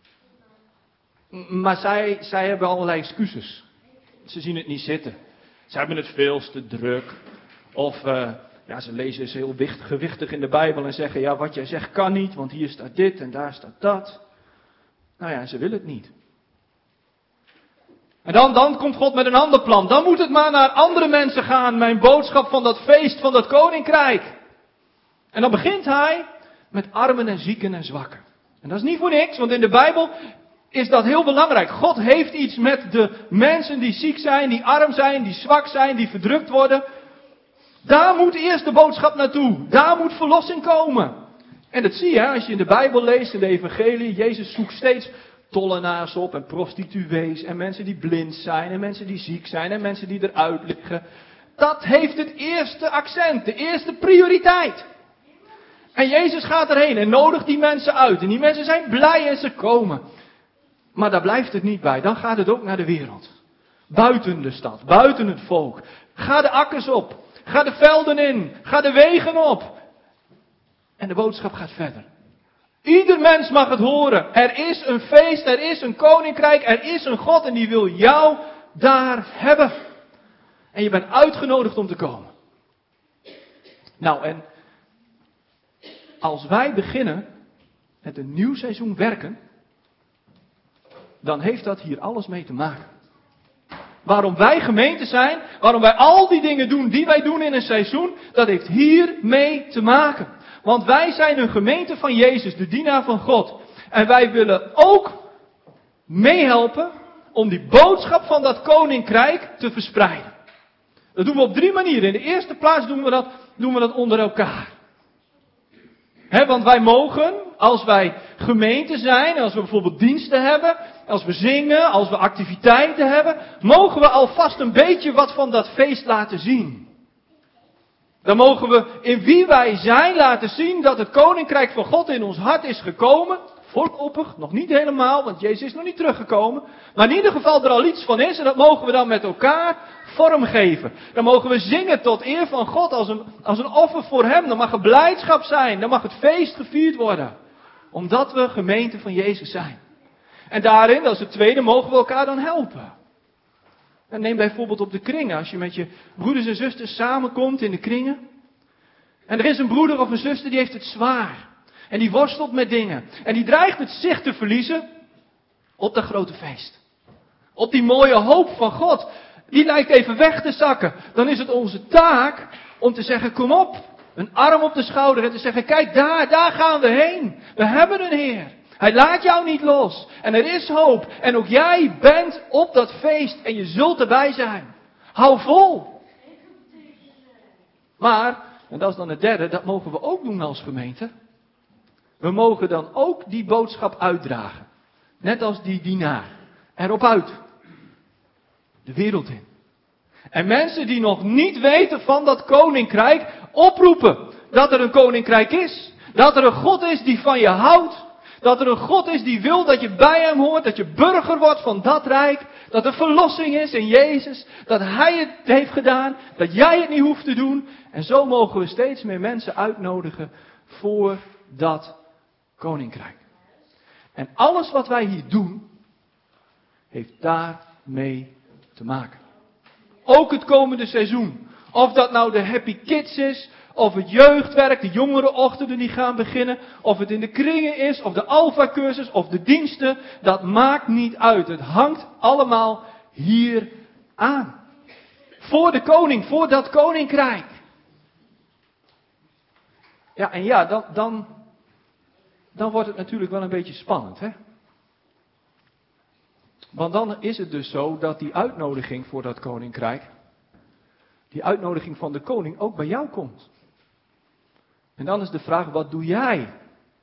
D: Maar zij, zij hebben allerlei excuses. Ze zien het niet zitten. Ze hebben het veel te druk. Of uh, ja, ze lezen eens heel wicht, gewichtig in de Bijbel en zeggen, ja wat jij zegt kan niet, want hier staat dit en daar staat dat. Nou ja, ze willen het niet. En dan, dan komt God met een ander plan. Dan moet het maar naar andere mensen gaan, mijn boodschap van dat feest, van dat koninkrijk. En dan begint hij met armen en zieken en zwakken. En dat is niet voor niks, want in de Bijbel is dat heel belangrijk. God heeft iets met de mensen die ziek zijn, die arm zijn, die zwak zijn, die verdrukt worden. Daar moet eerst de boodschap naartoe. Daar moet verlossing komen. En dat zie je als je in de Bijbel leest, in de evangelie. Jezus zoekt steeds tollenaars op en prostituees en mensen die blind zijn en mensen die ziek zijn en mensen die eruit liggen. Dat heeft het eerste accent, de eerste prioriteit. En Jezus gaat erheen en nodigt die mensen uit. En die mensen zijn blij en ze komen. Maar daar blijft het niet bij. Dan gaat het ook naar de wereld. Buiten de stad, buiten het volk. Ga de akkers op. Ga de velden in. Ga de wegen op. En de boodschap gaat verder. Ieder mens mag het horen. Er is een feest, er is een koninkrijk, er is een God en die wil jou daar hebben. En je bent uitgenodigd om te komen. Nou, en als wij beginnen met een nieuw seizoen werken, dan heeft dat hier alles mee te maken. Waarom wij gemeente zijn, waarom wij al die dingen doen die wij doen in een seizoen, dat heeft hier mee te maken. Want wij zijn een gemeente van Jezus, de dienaar van God. En wij willen ook meehelpen om die boodschap van dat koninkrijk te verspreiden. Dat doen we op drie manieren. In de eerste plaats doen we dat, doen we dat onder elkaar. He, want wij mogen, als wij gemeente zijn, als we bijvoorbeeld diensten hebben, als we zingen, als we activiteiten hebben, mogen we alvast een beetje wat van dat feest laten zien. Dan mogen we in wie wij zijn laten zien dat het koninkrijk van God in ons hart is gekomen. Voorlopig, nog niet helemaal, want Jezus is nog niet teruggekomen. Maar in ieder geval er al iets van is en dat mogen we dan met elkaar vormgeven. Dan mogen we zingen tot eer van God als een, als een offer voor Hem. Dan mag er blijdschap zijn, dan mag het feest gevierd worden. Omdat we gemeente van Jezus zijn. En daarin, dat is het tweede, mogen we elkaar dan helpen. En neem bijvoorbeeld op de kringen, als je met je broeders en zusters samenkomt in de kringen. En er is een broeder of een zuster die heeft het zwaar. En die worstelt met dingen. En die dreigt het zicht te verliezen op dat grote feest. Op die mooie hoop van God. Die lijkt even weg te zakken. Dan is het onze taak om te zeggen, kom op. Een arm op de schouder en te zeggen, kijk daar, daar gaan we heen. We hebben een Heer. Hij laat jou niet los. En er is hoop. En ook jij bent op dat feest en je zult erbij zijn. Hou vol. Maar, en dat is dan het derde, dat mogen we ook doen als gemeente. We mogen dan ook die boodschap uitdragen. Net als die dienaar. Erop uit. De wereld in. En mensen die nog niet weten van dat koninkrijk, oproepen dat er een koninkrijk is. Dat er een God is die van je houdt. Dat er een God is die wil dat je bij hem hoort. Dat je burger wordt van dat rijk. Dat er verlossing is in Jezus. Dat hij het heeft gedaan. Dat jij het niet hoeft te doen. En zo mogen we steeds meer mensen uitnodigen voor dat koninkrijk. En alles wat wij hier doen, heeft daarmee te maken. Ook het komende seizoen. Of dat nou de Happy Kids is, of het jeugdwerk, de jongerenochtenden die gaan beginnen, of het in de kringen is, of de Alpha-cursus, of de diensten, dat maakt niet uit. Het hangt allemaal hier aan. Voor de koning, voor dat koninkrijk. Ja, en ja, dan, dan, dan wordt het natuurlijk wel een beetje spannend, hè? Want dan is het dus zo dat die uitnodiging voor dat koninkrijk, die uitnodiging van de koning ook bij jou komt. En dan is de vraag, wat doe jij?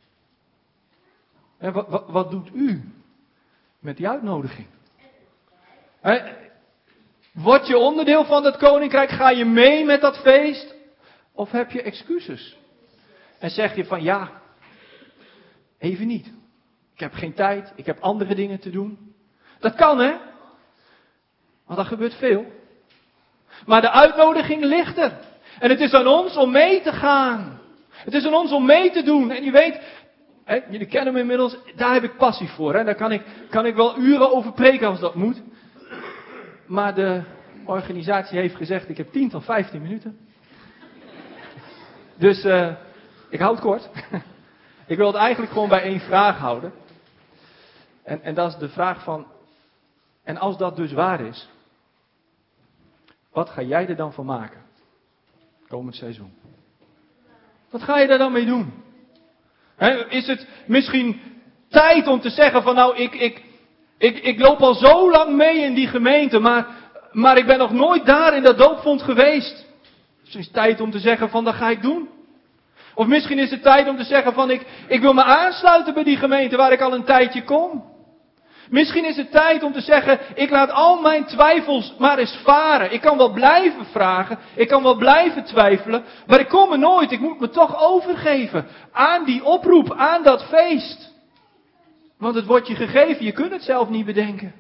D: En wat, wat, wat doet u met die uitnodiging? He, word je onderdeel van dat koninkrijk? Ga je mee met dat feest? Of heb je excuses? En zeg je van ja, even niet. Ik heb geen tijd, ik heb andere dingen te doen. Dat kan, hè? Want dat gebeurt veel. Maar de uitnodiging ligt er. En het is aan ons om mee te gaan. Het is aan ons om mee te doen. En je weet, hè, jullie kennen me inmiddels, daar heb ik passie voor. Hè? Daar kan ik, kan ik wel uren over preken als dat moet. Maar de organisatie heeft gezegd, ik heb tien tot vijftien minuten. Dus uh, ik hou het kort. Ik wil het eigenlijk gewoon bij één vraag houden. En, en dat is de vraag van, En als dat dus waar is, wat ga jij er dan van maken? Komend seizoen. Wat ga je daar dan mee doen? He, is het misschien tijd om te zeggen van nou, ik, ik, ik, ik loop al zo lang mee in die gemeente, maar, maar ik ben nog nooit daar in dat doopvond geweest. Dus het is tijd om te zeggen van dat ga ik doen. Of misschien is het tijd om te zeggen van ik, ik wil me aansluiten bij die gemeente waar ik al een tijdje kom. Misschien is het tijd om te zeggen, ik laat al mijn twijfels maar eens varen. Ik kan wel blijven vragen, ik kan wel blijven twijfelen, maar ik kom er nooit. Ik moet me toch overgeven aan die oproep, aan dat feest. Want het wordt je gegeven, je kunt het zelf niet bedenken.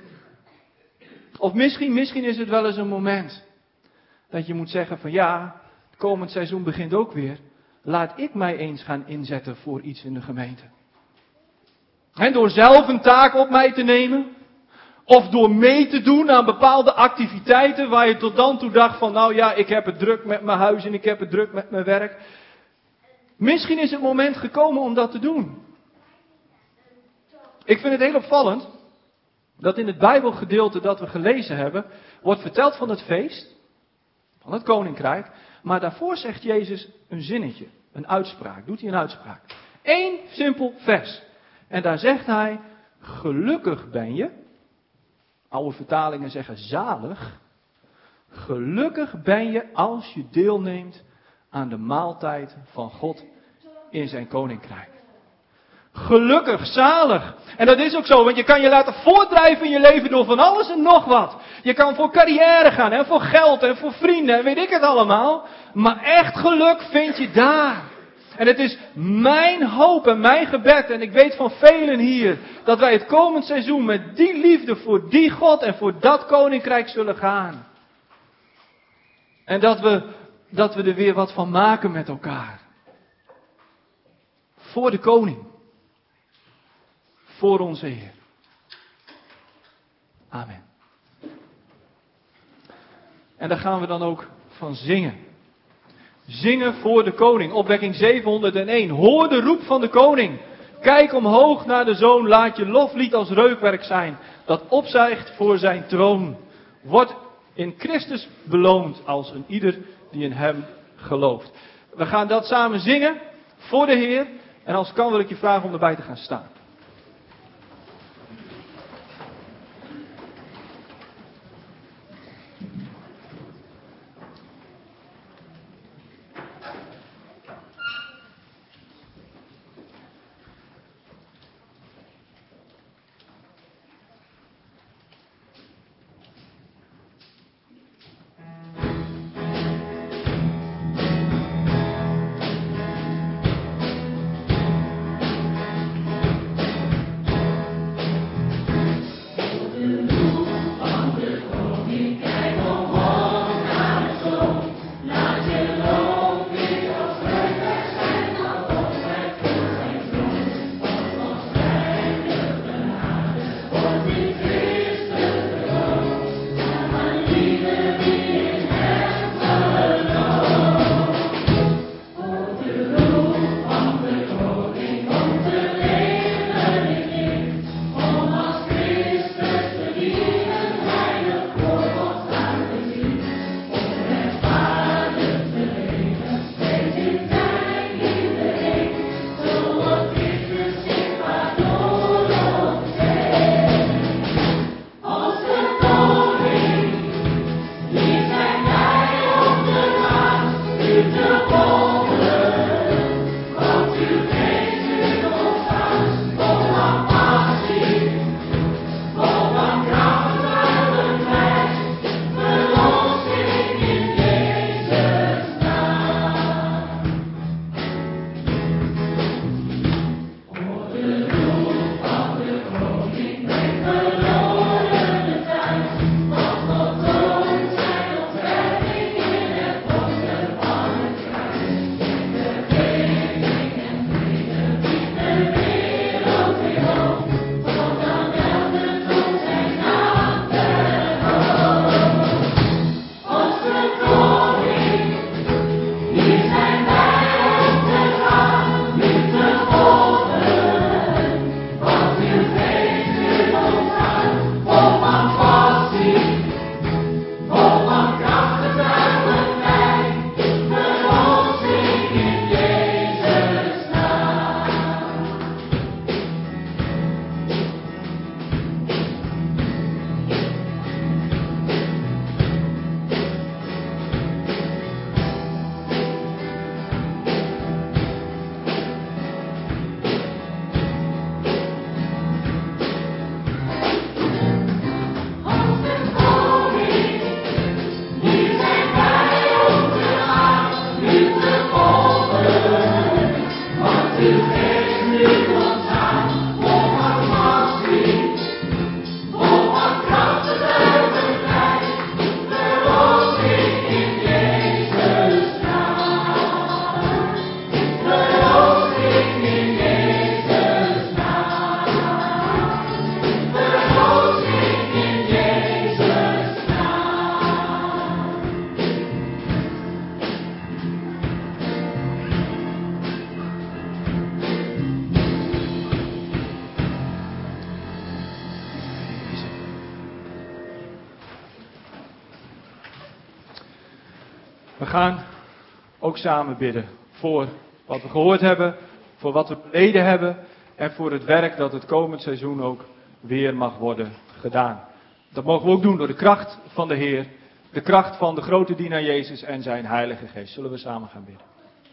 D: Of misschien, misschien is het wel eens een moment dat je moet zeggen van ja, het komend seizoen begint ook weer. Laat ik mij eens gaan inzetten voor iets in de gemeente. En door zelf een taak op mij te nemen. Of door mee te doen aan bepaalde activiteiten waar je tot dan toe dacht van nou ja, ik heb het druk met mijn huis en ik heb het druk met mijn werk. Misschien is het moment gekomen om dat te doen. Ik vind het heel opvallend dat in het Bijbelgedeelte dat we gelezen hebben, wordt verteld van het feest, van het koninkrijk. Maar daarvoor zegt Jezus een zinnetje, een uitspraak. Doet hij een uitspraak. Eén simpel vers. En daar zegt hij, gelukkig ben je. Oude vertalingen zeggen zalig. Gelukkig ben je als je deelneemt aan de maaltijd van God in zijn koninkrijk. Gelukkig, zalig. En dat is ook zo, want je kan je laten voortdrijven in je leven door van alles en nog wat. Je kan voor carrière gaan en voor geld en voor vrienden en weet ik het allemaal. Maar echt geluk vind je daar. En het is mijn hoop en mijn gebed, en ik weet van velen hier, dat wij het komend seizoen met die liefde voor die God en voor dat koninkrijk zullen gaan. En dat we, dat we er weer wat van maken met elkaar. Voor de koning. Voor onze Heer. Amen. En daar gaan we dan ook van zingen. Zingen voor de koning. Opwekking zevenhonderdéén. Hoor de roep van de koning. Kijk omhoog naar de zoon. Laat je loflied als reukwerk zijn. Dat opstijgt voor zijn troon. Wordt in Christus beloond als een ieder die in hem gelooft. We gaan dat samen zingen voor de Heer. En als het kan wil ik je vragen om erbij te gaan staan. We gaan ook samen bidden voor wat we gehoord hebben, voor wat we beleden hebben en voor het werk dat het komend seizoen ook weer mag worden gedaan. Dat mogen we ook doen door de kracht van de Heer, de kracht van de grote dienaar Jezus en zijn Heilige Geest. Zullen we samen gaan bidden.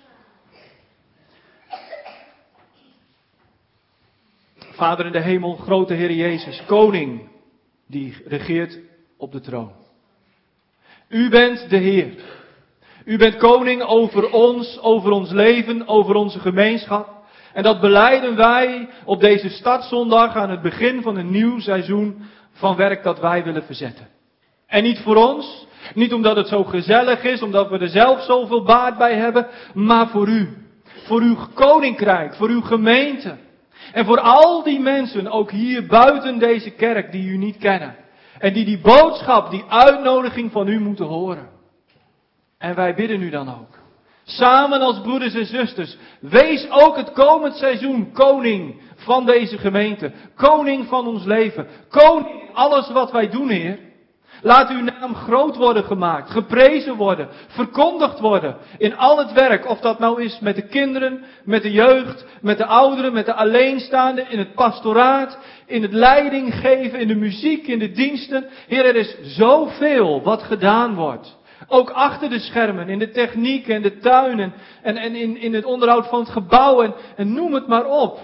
D: Vader in de hemel, grote Heer Jezus, koning die regeert op de troon. U bent de Heer. U bent koning over ons, over ons leven, over onze gemeenschap. En dat belijden wij op deze startzondag aan het begin van een nieuw seizoen van werk dat wij willen verzetten. En niet voor ons, niet omdat het zo gezellig is, omdat we er zelf zoveel baat bij hebben, maar voor u. Voor uw koninkrijk, voor uw gemeente. En voor al die mensen, ook hier buiten deze kerk, die u niet kennen. En die die boodschap, die uitnodiging van u moeten horen. En wij bidden u dan ook. Samen als broeders en zusters. Wees ook het komend seizoen koning van deze gemeente. Koning van ons leven. Koning in alles wat wij doen, Heer. Laat uw naam groot worden gemaakt. Geprezen worden. Verkondigd worden. In al het werk. Of dat nou is met de kinderen, met de jeugd, met de ouderen, met de alleenstaanden. In het pastoraat. In het leiding geven. In de muziek. In de diensten. Heer, er is zoveel wat gedaan wordt. Ook achter de schermen, in de techniek en de tuinen en, en in, in het onderhoud van het gebouw en, en noem het maar op.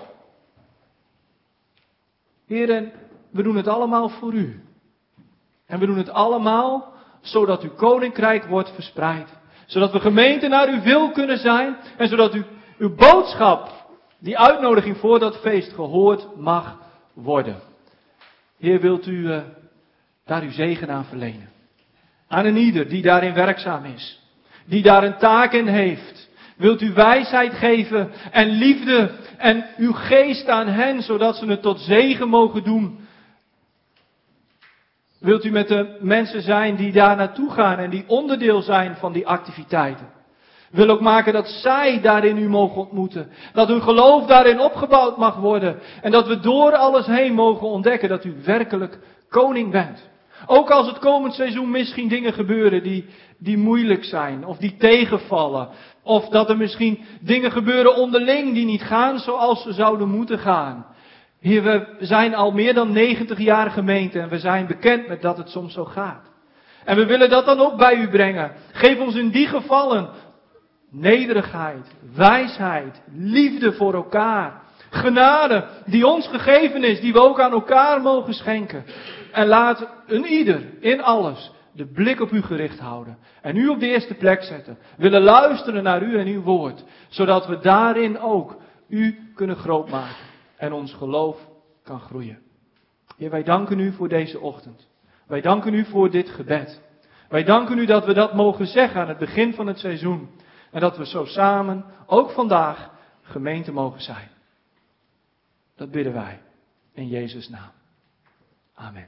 D: Heer, en we doen het allemaal voor u. En we doen het allemaal zodat uw koninkrijk wordt verspreid. Zodat we gemeente naar uw wil kunnen zijn en zodat u, uw boodschap, die uitnodiging voor dat feest gehoord mag worden. Heer, wilt u uh, daar uw zegen aan verlenen. Aan een ieder die daarin werkzaam is. Die daar een taak in heeft. Wilt u wijsheid geven en liefde en uw geest aan hen, zodat ze het tot zegen mogen doen. Wilt u met de mensen zijn die daar naartoe gaan en die onderdeel zijn van die activiteiten. Wil ook maken dat zij daarin u mogen ontmoeten. Dat hun geloof daarin opgebouwd mag worden. En dat we door alles heen mogen ontdekken dat u werkelijk koning bent. Ook als het komend seizoen misschien dingen gebeuren die, die moeilijk zijn. Of die tegenvallen. Of dat er misschien dingen gebeuren onderling die niet gaan zoals ze zouden moeten gaan. Heer, we zijn al meer dan negentig jaar gemeente en we zijn bekend met dat het soms zo gaat. En we willen dat dan ook bij u brengen. Geef ons in die gevallen nederigheid, wijsheid, liefde voor elkaar. Genade die ons gegeven is, die we ook aan elkaar mogen schenken. En laat een ieder in alles de blik op u gericht houden. En u op de eerste plek zetten. Willen luisteren naar u en uw woord. Zodat we daarin ook u kunnen groot maken. En ons geloof kan groeien. Heer, wij danken u voor deze ochtend. Wij danken u voor dit gebed. Wij danken u dat we dat mogen zeggen aan het begin van het seizoen. En dat we zo samen, ook vandaag, gemeente mogen zijn. Dat bidden wij. In Jezus' naam. Amen.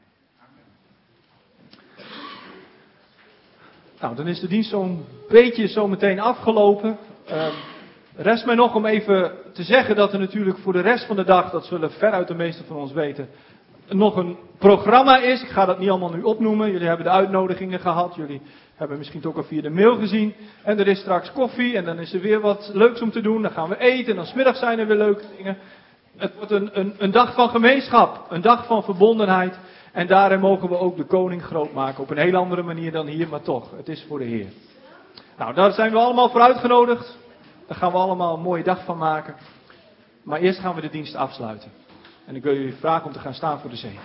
D: Nou, dan is de dienst zo'n beetje zo meteen afgelopen. Uh, rest mij nog om even te zeggen dat er natuurlijk voor de rest van de dag, dat zullen veruit de meesten van ons weten, nog een programma is. Ik ga dat niet allemaal nu opnoemen. Jullie hebben de uitnodigingen gehad. Jullie hebben misschien het ook al via de mail gezien. En er is straks koffie en dan is er weer wat leuks om te doen. Dan gaan we eten en dan 's middags zijn er weer leuke dingen. Het wordt een, een, een dag van gemeenschap. Een dag van verbondenheid. En daarin mogen we ook de koning groot maken. Op een heel andere manier dan hier, maar toch. Het is voor de Heer. Nou, daar zijn we allemaal voor uitgenodigd. Daar gaan we allemaal een mooie dag van maken. Maar eerst gaan we de dienst afsluiten. En ik wil jullie vragen om te gaan staan voor de zegen.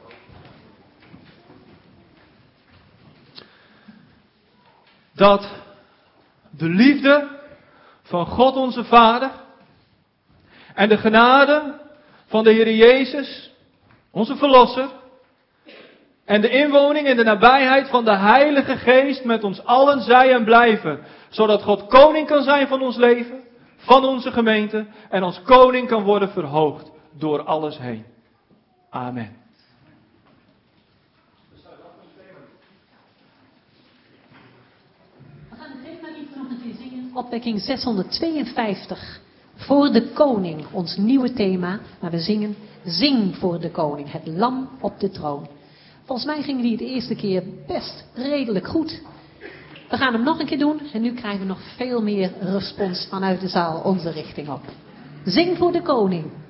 D: Dat de liefde van God onze Vader en de genade van de Heer Jezus, onze Verlosser, en de inwoning in de nabijheid van de Heilige Geest met ons allen zij en blijven, zodat God koning kan zijn van ons leven, van onze gemeente, en als koning kan worden verhoogd door alles heen. Amen.
A: We gaan het themalied nog een keer zingen. Opwekking zeshonderdtweeënvijftig. Voor de koning, ons nieuwe thema. Maar we zingen Zing voor de koning, het lam op de troon. Volgens mij gingen die het de eerste keer best redelijk goed. We gaan hem nog een keer doen en nu krijgen we nog veel meer respons vanuit de zaal onze richting op. Zing voor de koning.